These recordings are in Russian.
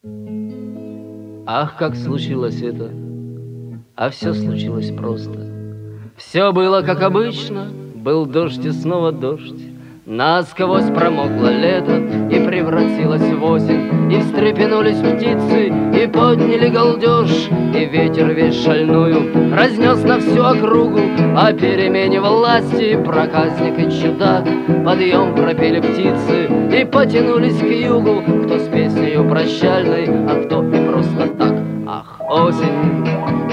Ах, как случилось это, а все случилось просто. Все было как обычно, был дождь и снова дождь. Насквозь промокло лето и превратилось в осень, и встрепенулись птицы, и подняли галдеж, и ветер весь шальную разнес на всю округу о перемене власти. Проказник и чудак подъем пропели птицы и потянулись к югу, кто с песнею прощальной, а кто и просто так. Ах, осень!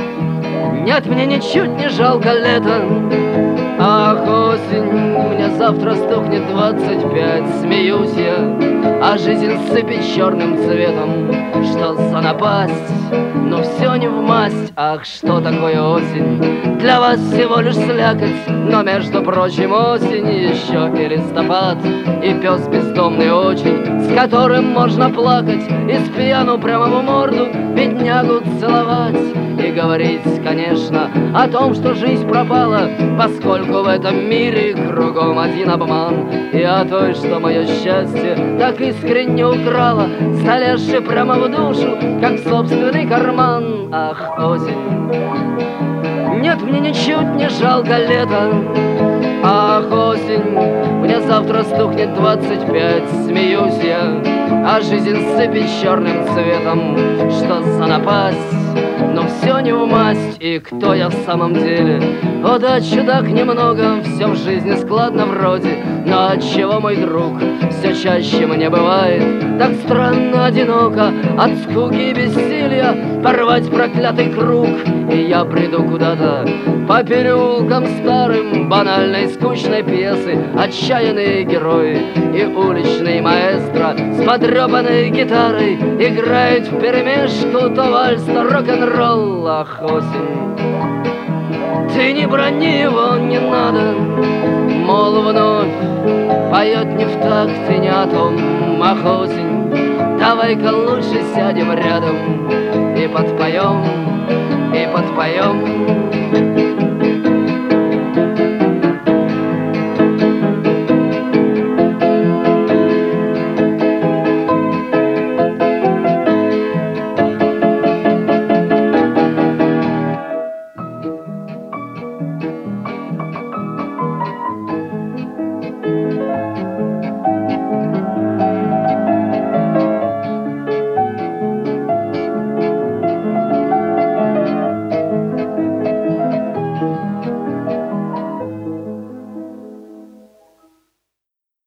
Нет, мне ничуть не жалко лето. Ах, осень, мне завтра стукнет 25. Смеюсь я, а жизнь сыпет черным цветом. Что за напасть? Но все не в масть. Ах, что такое осень? Для вас всего лишь слякоть, но, между прочим, осень еще и листопад, и пес бездомный очень, с которым можно плакать и с пьяну прямо в морду беднягу целовать. И говорить, конечно, о том, что жизнь пропала, поскольку в этом мире кругом один обман, и о той, что мое счастье так искренне украла, залезши прямо в душу, как в собственный карман. Ах, осень! Нет, мне ничуть не жалко лето. Ах, осень! Мне завтра стукнет 25. Смеюсь я, а жизнь сыпет черным цветом. Что за напасть? Но все не в масть, и кто я в самом деле? О да, чудак немного, все в жизни складно вроде, но отчего, мой друг, все чаще мне бывает так странно одиноко от скуки и бессилия порвать проклятый круг? И я приду куда-то по переулкам старым банальной скучной пьесы, отчаянные герои и уличный маэстро с потрепанной гитарой играют вперемешку то вальс, то рок-н-ролл. Ах, осень! Ты не брони его, не надо, мол, вновь поет не в такт и не о том. Ах, осень! Давай-ка лучше сядем рядом и подпоем, и подпоем.